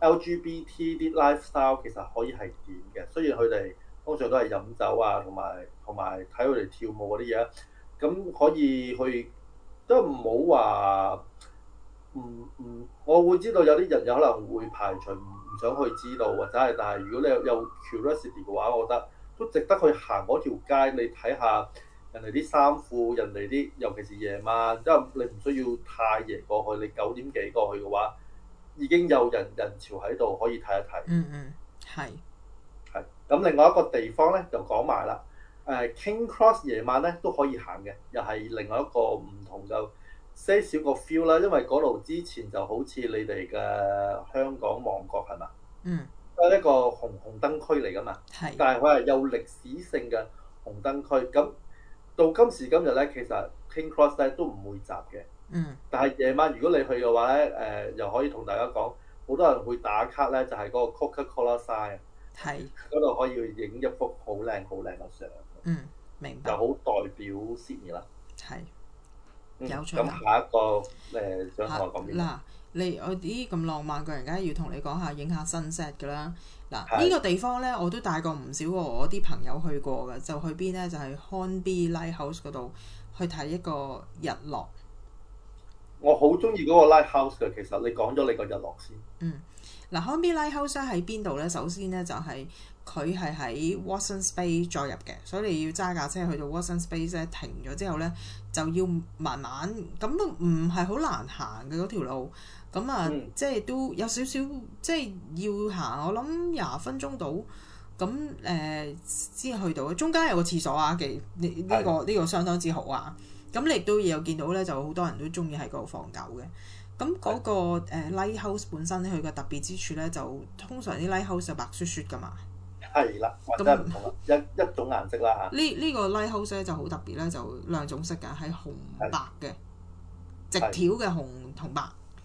LGBT 啲 lifestyle 其實可以係點嘅。雖然佢哋通常都係飲酒同埋睇佢哋跳舞嗰啲嘢。咁可以去，都唔好話我會知道有啲人有可能會排除唔想去知道，或者係，但係如果你有 curiosity 嘅話，我覺得都值得去行嗰條街，你睇下人哋啲衫褲，人哋啲尤其是夜晚，因為你唔需要太夜過去，你9點幾過去嘅話，已經有人潮喺度可以睇一睇。 係。 咁另外一個地方咧就講埋啦。King Cross 夜晚咧都可以行嘅，又係另外一個唔同嘅些少個 feel 啦。因為嗰度之前就好似你哋嘅香港旺角係嘛？都係一個紅燈區嚟㗎嘛。但係佢係有歷史性嘅紅燈區。咁到今時今日咧，其實 King Cross 咧都唔會閘嘅。但係夜晚如果你去嘅話咧，又可以同大家講，好多人會打卡咧，就係嗰個 Coca-Cola sign。嗰度可以去影一幅好靚嘅相。 明白。 就好代表 Sydney 啦。 有趣。 咁下一個想同我講邊？ 嗱，我啲咁浪漫嘅人，梗係要同你講下影下 sunset 㗎啦。嗱，呢個地方咧，我都帶過唔少我啲朋友去過嘅，就去邊咧？就係 Hornby Lighthouse 嗰度去睇一個日落。 我好中意嗰個 Lighthouse 嘅，其實你講咗你個日落先。 嗱，Hornby Lighthouse 喺邊度咧？首先咧就係佢係喺 Watsons Bay 再入嘅，所以你要揸架車去到 Watsons Bay 咧，停咗之後咧就要慢慢，咁都唔係好難行嘅嗰條路，咁即係都有少少即係要行，我諗20分鐘到，咁先去到。中間有個廁所啊，呢個相當之好啊。咁你亦都有見到咧，就好多人都中意喺嗰度放狗嘅。咁嗰個lighthouse 本身佢嘅特別之處咧，就通常啲 lighthouse 就白雪雪噶嘛。 係啦，或者唔同啦，一種顏色啦嚇。 呢個 lighthouse 咧就好特別咧，就兩種色嘅，係紅白嘅，直條嘅紅同白。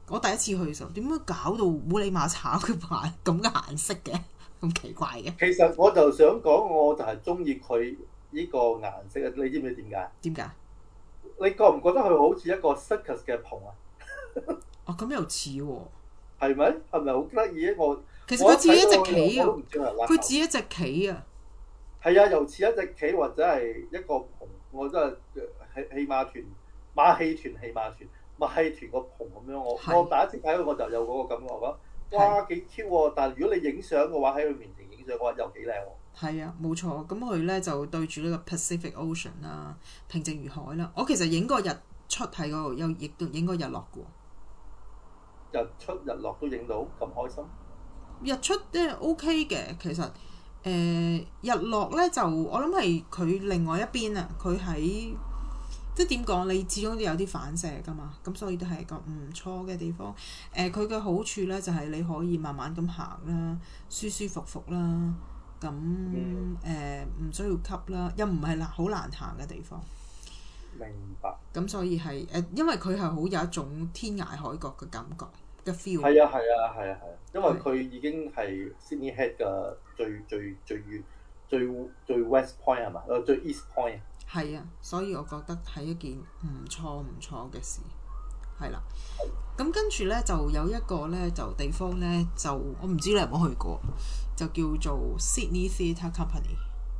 我第一次去嘅時候，點解搞到烏里馬炒嘅牌咁嘅顏色嘅？咁奇怪嘅。 其實我就想講，我就係中意佢呢個顏色啊！你知唔知點解？ 點解？ 你覺唔覺得佢好似一個 circus 嘅篷啊？ 哦，咁又似喎。 係咪？係咪好得意咧？ 其實佢似一隻棋啊！ 我都唔知佢似一隻棋啊！ 係啊，又似一隻棋或者係一個篷，我真係戲馬團、馬戲團、戲馬團、馬戲團個篷咁樣。我第一次睇佢我就有嗰個感覺，我覺得哇幾 Q 喎！但係如果你影相嘅話，喺佢面前影相嘅話又幾靚喎。 係啊，冇錯。咁佢咧就對住呢個 Pacific Ocean 啦，平靜如海啦。我其實影過日出喺嗰度，又亦都影過日落嘅喎。 日出日落都影到咁開心。 日出咧 OK 嘅，其實日落咧就我諗係佢另外一邊啊，佢喺即係點講？你始終都有啲反射㗎嘛，咁所以都係一個唔錯嘅地方。佢嘅好處咧就係你可以慢慢咁行啦，舒舒服服啦，咁唔需要急啦，又唔係好難行嘅地方。 明白。 咁所以係因為佢係好有一種天涯海角嘅感覺嘅 feel。 係啊係啊係啊係啊，因為佢已經係 Sydney Head 嘅最 West Point 係嘛？最 East Point。 係啊，所以我覺得係一件唔錯嘅事，係啦。咁跟住咧就有一個咧就地方咧就我唔知你有冇去過，就叫做 Sydney Theatre Company。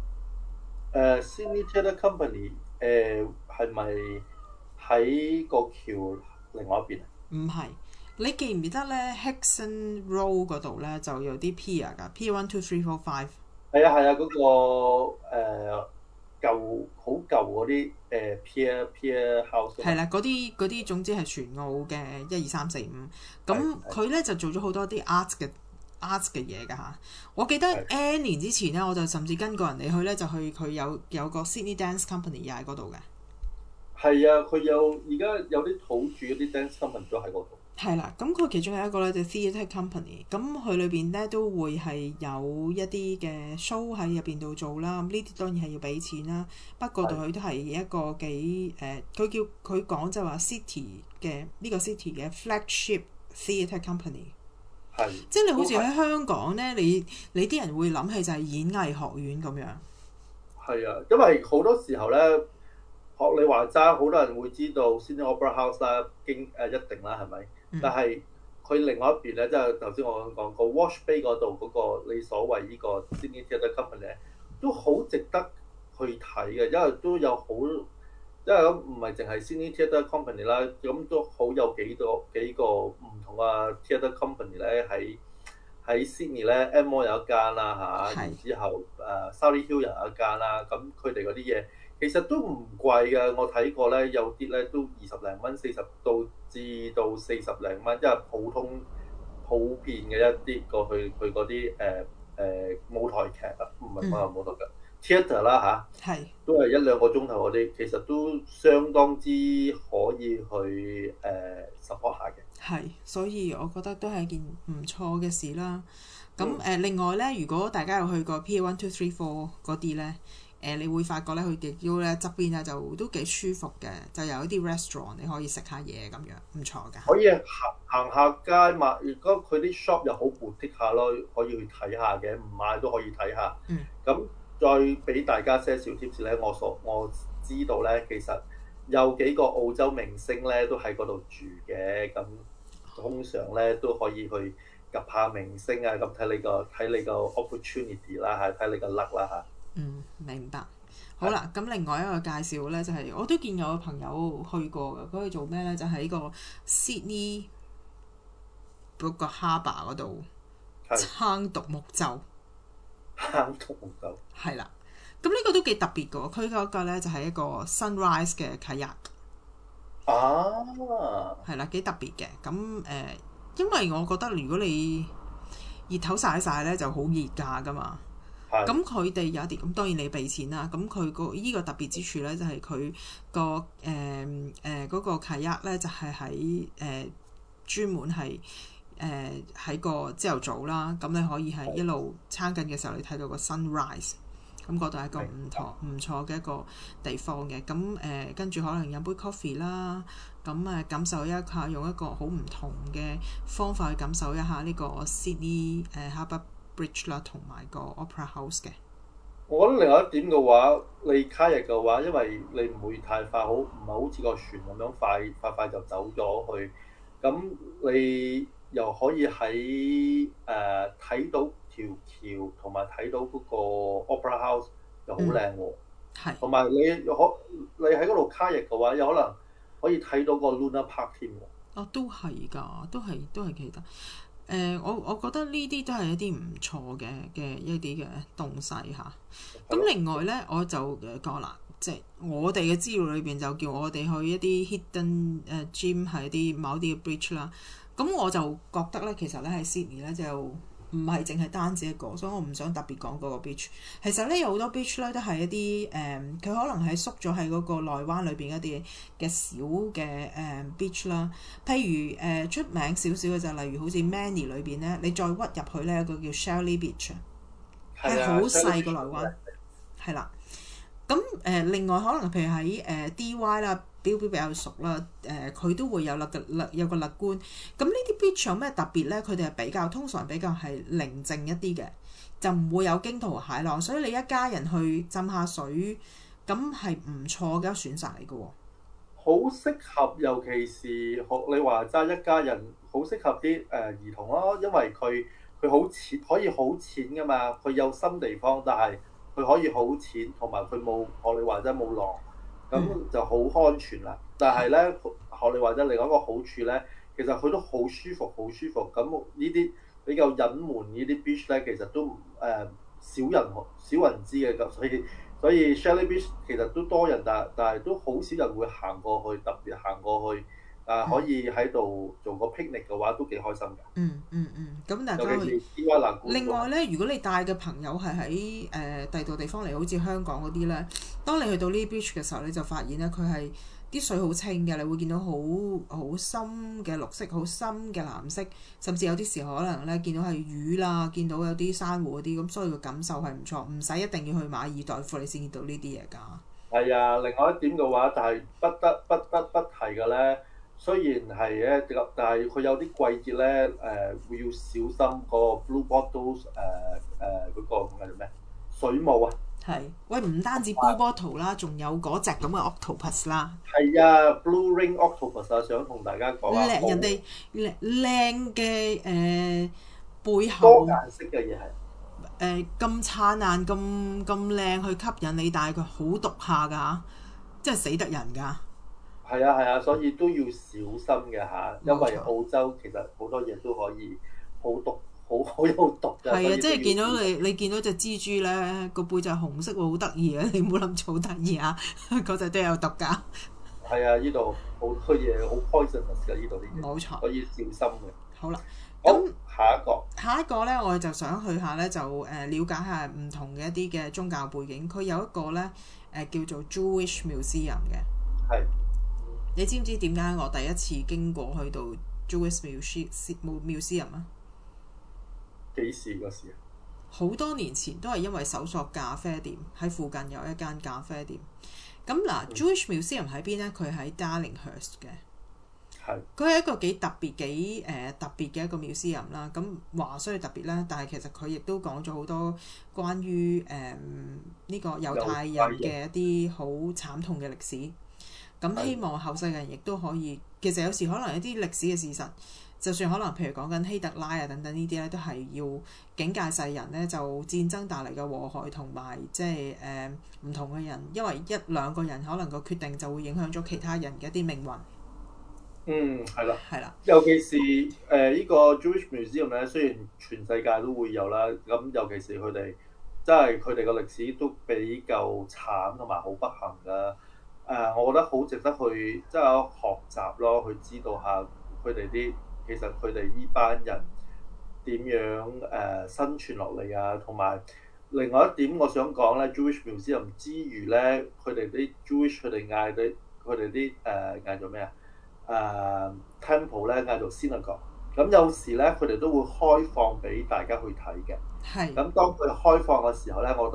Sydney Theatre Company 係咪喺個橋另外一邊啊？ 唔係，你記唔記得咧 Hickson Road 嗰度咧就有啲 pier 㗎 ，Pier 1 2 3 4 5。係啊係啊，嗰個好舊嗰啲pier house。 係啦，嗰啲總之係全澳嘅1、2、3、4、5。咁佢咧就做咗好多啲 art 嘅嘢㗎嚇。我記得 N 年之前咧，我就甚至跟過人哋去咧，就去佢有個 Sydney Dance Company 又喺嗰度嘅。 係啊，佢而家有啲土著嗰啲 dance company 都喺嗰度。 係啦，咁佢其中有一個咧就 Theatre Company，咁佢裏邊咧都會係有一啲嘅 show 喺入邊度做啦。咁呢啲當然係要俾錢啦。不過佢都係一個幾佢講就話 City 嘅呢個 City 嘅 flagship Theatre Company。係。即係你好似喺香港咧，你啲人會諗起就係演藝學院咁樣。 係啊，因為好多時候咧，學你話齋，好多人會知道 Sydney Opera House 啦，一定啦，係咪？但係佢另外一邊咧，即係頭先我講個 Wash Bay 嗰度嗰個你所謂呢個 Sydney Theatre Company 咧，都好值得去睇嘅，因為都有好，因為咁唔係淨係 Sydney Theatre Company 啦，咁都好有幾個唔同嘅 Theatre Company 咧喺 Sydney 咧 M 有一間啦嚇，然之後Surry Hill 又有一間啦，咁佢哋嗰啲嘢。其實都唔貴嘅，我睇過咧，有啲咧都20零蚊，40至到40零蚊，因為普遍嘅一啲過去佢嗰啲舞台劇啊，唔係講舞台劇 theatre 啦嚇，都係1、2個鐘頭嗰啲，其實都相當之可以去support 下嘅。 係，所以我覺得都係一件唔錯嘅事啦。咁另外咧，如果大家有去過 Pier 1 2 3 4嗰啲咧。你會發覺咧，佢哋叫咧側邊咧就都幾舒服嘅，就有一啲 restaurant 你可以食下嘢咁樣，唔錯㗎。 可以行下街嘛，如果佢啲 shop 又好 boutique 下咯，可以去睇下嘅，唔買都可以睇下。咁再俾大家些少 tips 咧，我知道咧，其實有幾個澳洲明星咧都喺嗰度住嘅，咁通常咧都可以去及下明星啊，咁睇你個 opportunity 啦嚇，睇你個 luck 啦嚇。 明白。好啦，咁另外一個介紹咧，就係我都見有個朋友去過嘅，嗰度做咩咧？就喺個 Sydney 嗰個 Harbour 嗰度撐獨木舟。 撐獨木舟。係啦，咁呢個都幾特別嘅喎。佢嗰個咧就係一個 sunrise 嘅 kayak。係啦，幾特別嘅。咁因為我覺得如果你熱頭曬咧，就好熱㗎㗎嘛。咁佢哋有啲咁，當然你俾錢啦。咁佢個依個特別之處咧，就係佢個嗰個 kayak 咧，就係喺專門係喺個朝頭早啦。咁你可以係一路撐緊嘅時候，你睇到個 sunrise 咁嗰度係一個唔錯嘅一個地方嘅。咁跟住可能飲杯 coffee 啦，咁感受一下用一個好唔同嘅方法去感受一下呢個 Sydney Harbour Bridge 啦，同埋個 Opera House 嘅。 我覺得另外一點嘅話，你卡日嘅話，因為你唔會太快，唔係好似個船咁樣快就走咗去。咁你又可以喺睇到條橋，同埋睇到嗰個 Opera House 又好靚喎。 係。 同埋你喺嗰度卡日嘅話，有可能可以睇到個 Luna Park 添喎。 哦，都係㗎，都係記得。我覺得呢啲都係一啲唔錯嘅一啲嘅東西嚇。咁另外咧，我就講啦，即係我哋嘅資料裏邊就叫我哋去一啲 hidden gem 係啲某啲嘅 bridge 啦。咁我就覺得咧，其實咧喺 Sydney 咧就唔係淨係單止一個，所以我唔想特別講嗰個 beach。其實咧有好多 beach 咧都係一啲佢可能係縮咗喺嗰個內灣裏邊一啲嘅小嘅beach 啦。譬如出名少少嘅就例如好似 Manly 裏邊咧，你再屈入去咧，有個叫 Shelley Beach 係好細個內灣，係啦。咁另外可能譬如喺DY 啦。表比較熟啦，佢都會有有個勒官。咁呢啲 beach 有咩特別咧？佢哋係通常比較係寧靜一啲嘅，就唔會有驚濤駭浪，所以你一家人去浸下水，咁係唔錯嘅選擇嚟嘅喎。 好適合，尤其是學你話齋一家人，好適合啲兒童咯，因為佢好淺，可以好淺噶嘛，佢有深地方，但係佢可以好淺，同埋佢冇學你話齋冇浪。咁就好安全啦，但係咧學你話齋另外一個好處咧，其實佢都好舒服，好舒服。咁呢啲比較隱瞞呢啲 beach 咧，其實都少人知嘅，咁所以 Shelley Beach 其實都多人，但係都好少人會行過去，特別行過去可以喺度做個 picnic 嘅話，都幾開心㗎。 咁大家去。另外咧，如果你帶嘅朋友係喺第二度地方嚟，好似香港嗰啲咧，當你去到呢 beach 嘅時候，你就發現咧佢係啲水好清嘅，你會見到好深嘅綠色、好深嘅藍色，甚至有啲時候可能咧見到係魚啦，見到有啲珊瑚嗰啲，咁所以個感受係唔錯，唔使一定要去馬爾代夫你先見到呢啲嘢㗎。 係啊，另外一點嘅話，但係不得不提嘅咧。雖然係咧，但係佢有啲季節咧，會要小心個 blue bottle 嗰個叫咩水母啊。 係，喂，唔單止 blue bottle 啦，仲有嗰隻咁嘅 octopus 啦。 係啊 ，blue ring octopus 啊，想同大家講下。 人哋靚嘅背後。 多顏色嘅嘢係。 咁燦爛咁靚去吸引你，但係佢好毒下㗎，真係死得人㗎。 係啊，所以都要小心嘅嚇，因為澳洲其實好多嘢都可以好毒，好有毒㗎。係啊， 即係見到你見到隻蜘蛛咧，個背就係紅色喎，好得意啊！你唔好諗住好得意啊，嗰隻都有毒㗎。 係啊，呢度好多嘢好 poisonous 㗎，呢度啲嘢。冇錯， 可以小心嘅。 好啦， 咁下一個咧，我哋就想去下咧，就了解下唔同嘅一啲嘅宗教背景。佢有一個咧叫做 Jewish Museum 嘅。 係。 你知唔知點解我第一次經過去到 Jewish Museum 啊？ 幾時個事啊？ 好多年前都係因為搜索咖啡店，喺附近有一間咖啡店。咁嗱，Jewish Museum 喺邊咧？佢喺 Darlinghurst 嘅。 係。佢係一個幾特別嘅一個 museum 啦。咁話雖然特別啦，但係其實佢亦都講咗好多關於呢個猶太人嘅一啲好慘痛嘅歷史。咁希望後世嘅人亦都可以，其實有時可能一啲歷史嘅事實，就算可能譬如講緊希特拉啊等等呢啲咧，都係要警戒世人咧，就戰爭帶嚟嘅禍害同埋即係唔同嘅人，因為一兩個人可能個決定就會影響咗其他人嘅一啲命運。 係啦。 係啦。 尤其是呢個 Jewish Museum 咧，雖然全世界都會有啦，咁尤其是佢哋，即係佢哋個歷史都比較慘同埋好不幸㗎。我覺得好值得去即係學習咯，去知道下佢哋其實佢哋呢班人點樣生存落嚟啊，同埋另外一點我想講咧 ，Jewish Museum 之餘咧，佢哋啲 Jewish 佢哋啲嗌做咩啊？Temple 咧嗌做 Synagogue， 咁有時咧佢哋都會開放俾大家去睇嘅。係。咁當佢開放嘅時候咧，我覺得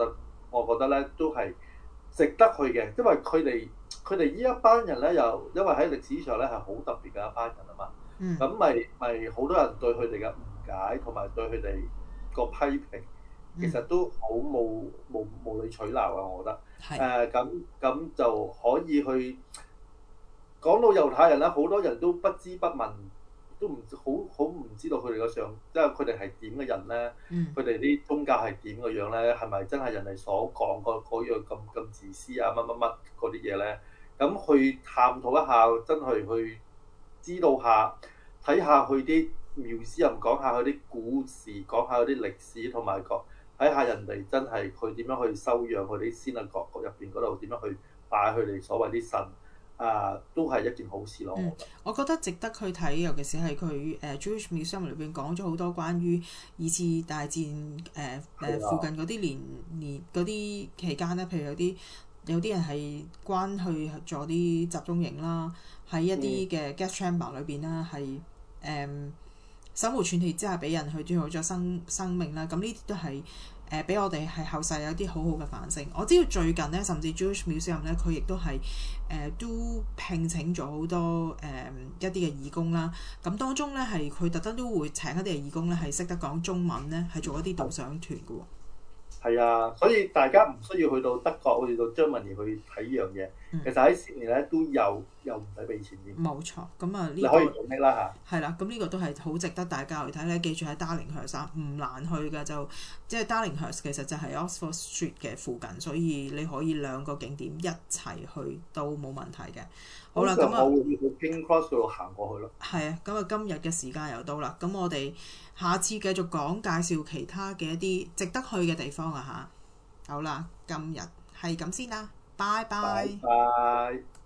我覺得咧都係值得去嘅，因為佢哋呢一班人咧，又因為喺歷史上咧係好特別嘅一班人啊嘛。 嗯咁咪好多人對佢哋嘅誤解同埋對佢哋個批評，其實都好無理取鬧啊！我覺得咁就可以去講到猶太人咧，好多人都不知不問，都好唔知道佢哋個上，即係佢哋係點嘅人咧，佢哋啲宗教係點嘅樣咧，係咪真係人哋所講嗰樣咁自私啊乜乜乜嗰啲嘢咧？咁去探討一下，真係去知道下，睇下佢啲museum，講下佢啲故事，講下佢啲歷史，同埋睇下人哋真係佢點樣去修養佢啲先啊國入邊嗰度點樣去拜佢哋所謂啲神。都係一件好事咯。 我覺得值得去睇，尤其是係佢Jewish Museum 裏邊講咗好多關於二次大戰附近嗰啲年嗰啲期間咧，譬如有啲人係關去做啲集中營啦，喺一啲嘅 gas chamber 裏邊啦，係手無寸鐵之下俾人去奪去咗生命啦。咁呢啲都係俾我哋係後世有啲好好嘅反省。我知道最近咧，甚至 Jewish Museum 咧，佢亦都係都聘請咗好多一啲嘅義工啦。咁當中咧係佢特登都會請一啲嘅義工咧，係識得講中文咧，係做一啲導賞團嘅喎。 係啊，所以大家唔需要去到德國，去到 Germany 去睇呢樣嘢。其實喺悉尼咧都又唔使俾錢嘅。冇錯，咁啊你可以做咩啦嚇？ 係啦，咁呢個都係好值得大家去睇咧。記住喺 Darlinghurst 唔難去嘅，就即係 Darlinghurst 其實就係 Oxford Street 嘅附近，所以你可以兩個景點一齊去都冇問題嘅。好啦，咁啊， 我會去 King Cross 嗰度行過去咯。 係啊，咁啊今日嘅時間又到啦，咁我哋下次繼續講介紹其他嘅一啲值得去嘅地方啊嚇。好啦，今日係咁先啦，拜拜。 拜拜。